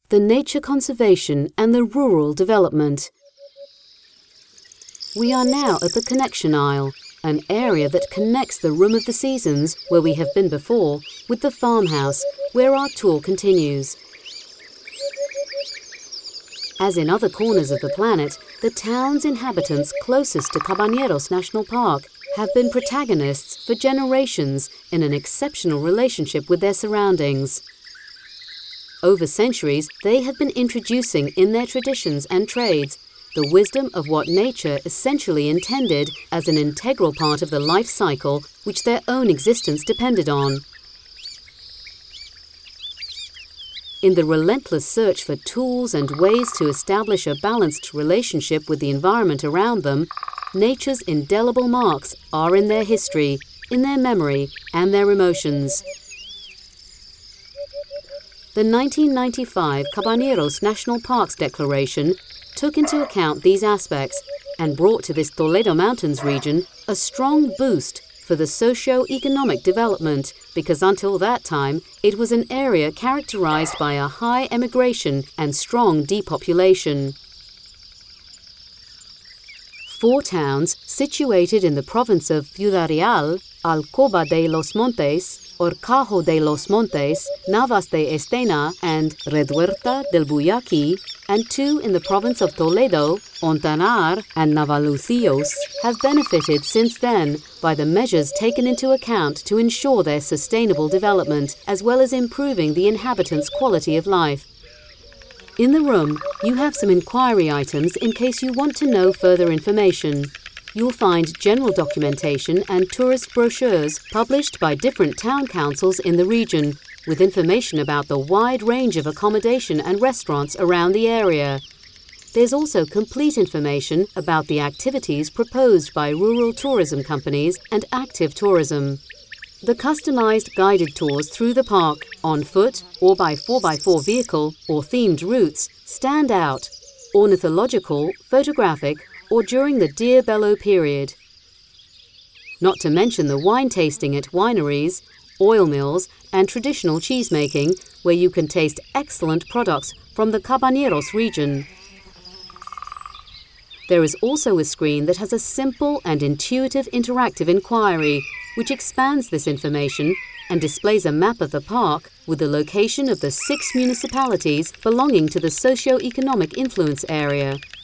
the nature conservation and the rural development. We are now at the connection aisle, an area that connects the Room of the Seasons, where we have been before, with the farmhouse, where our tour continues. As in other corners of the planet, the town's inhabitants closest to Cabañeros National Park have been protagonists for generations in an exceptional relationship with their surroundings. Over centuries, they have been introducing in their traditions and trades the wisdom of what nature essentially intended as an integral part of the life cycle which their own existence depended on. In the relentless search for tools and ways to establish a balanced relationship with the environment around them, nature's indelible marks are in their history, in their memory, and their emotions. The 1995 Cabañeros National Parks Declaration took into account these aspects and brought to this Toledo Mountains region a strong boost for the socio-economic development, because until that time it was an area characterized by a high emigration and strong depopulation. 4 towns situated in the province of Ciudad Real, Alcoba de los Montes, Horcajo de los Montes, Navas de Estena, and Reduerta del Buyaqui, and 2 in the province of Toledo, Ontanar and Navalucios, have benefited since then by the measures taken into account to ensure their sustainable development, as well as improving the inhabitants' quality of life. In the room, you have some inquiry items in case you want to know further information. You'll find general documentation and tourist brochures published by different town councils in the region, with information about the wide range of accommodation and restaurants around the area. There's also complete information about the activities proposed by rural tourism companies and active tourism. The customized guided tours through the park, on foot or by 4x4 vehicle or themed routes, stand out, ornithological, photographic, or during the Deer Bellow period. Not to mention the wine tasting at wineries, oil mills, and traditional cheesemaking, where you can taste excellent products from the Cabañeros region. There is also a screen that has a simple and intuitive interactive inquiry, which expands this information and displays a map of the park with the location of the 6 municipalities belonging to the socio-economic influence area.